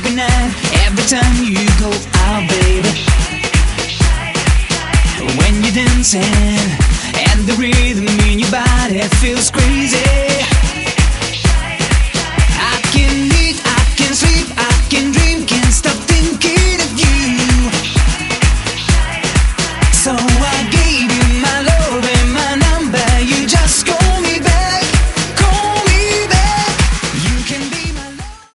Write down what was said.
every night, every time you go out, baby. When you're dancing and the rhythm in your body feels crazy.